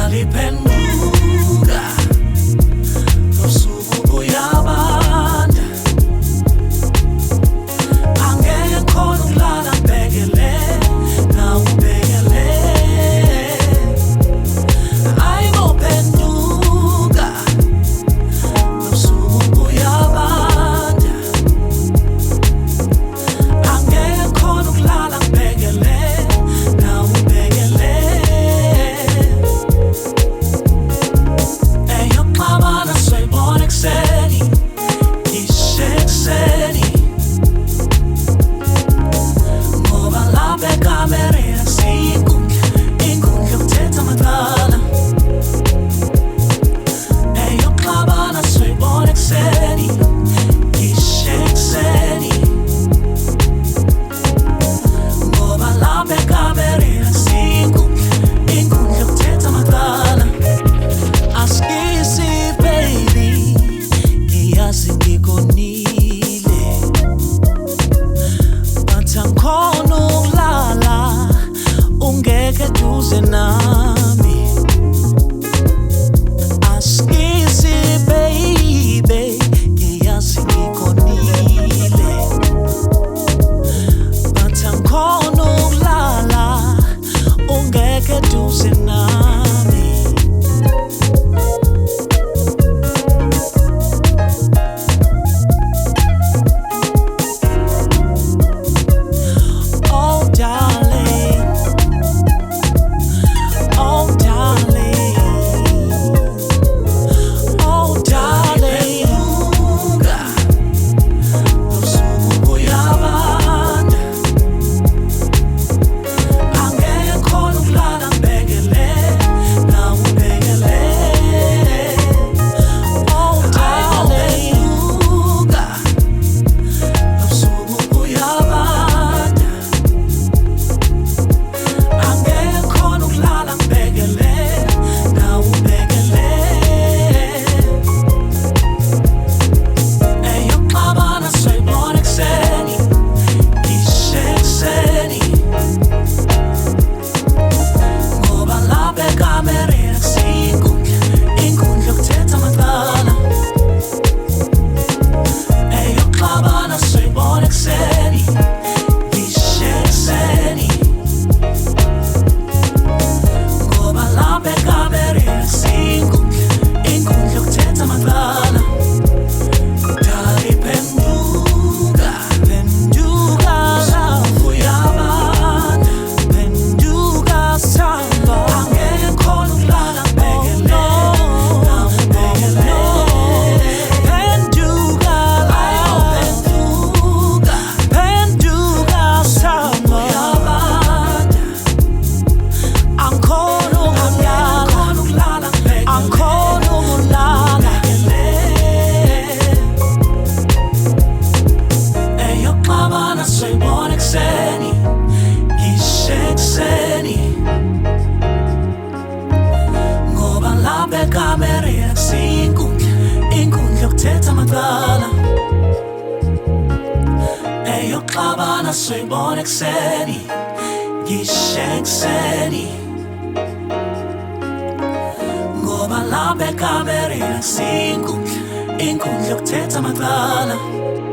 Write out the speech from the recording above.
Ngaliphenduka usuku buyabanda, angeke ngikhone ukulala ngibhekele nawe ubhekele. Ayibophenduka usuku buyabanda, angeke ngikhone ukulala ngibhekele nawe ubhekele. Eyokuxabana soyibona ekuseni, ishe ekuseni, ngoba lapha ekamereni akusiyo inkundla yokuthetha amacala. Eyokuxabana soyibona ekuseni, ishe ekuseni, ngoba lapha ekamereni akusiyo inkundla yokuthetha amacala. Askisi baby, ngiyazi ngikonile, but angikhoni ukulala ungekho eduze nami. Askisi baby, ngiyazi ngikonile, but angikhoni ukulala ungekho eduze nami. Oh darling, oh darling, oh darling. Usuku buyabanda, angeke ngikhone ukulala ngibhekele nawe ubhekele. Oh darling, usuku buyabanda, angeke ngikhone ukulala ngibhekele nawe ubhekele. Eyokuxabana soyibona ekuseni, ishe ekuseni, ngoba lapha ekamereni akusiyo inkundla yokuthetha amacala. Eyokuxabana soyibona ekuseni, ishe ekuseni, ngoba lapha ekamereni akusiyo inkundla yokuthetha amacala. Ngaliphenduka, phenduka usuku buyabanda, phenduka sithando, angeke ngikhone ukulala ngibhekele nawe ubhekele. Phenduka, ayophenduka, phenduka sithando, buyabanda, angikhoni ukulala, angikhoni ukulala. Eyokuxabana soyibona ekuseni, ishe ekuseni, ngoba lapha ekamereni akusiyo inkundla yokuthetha amacala. Eyokuxabana soyibona ekuseni, ishe ekuseni, ngoba lapha ekamereni akusiyo inkundla yokuthetha amacala.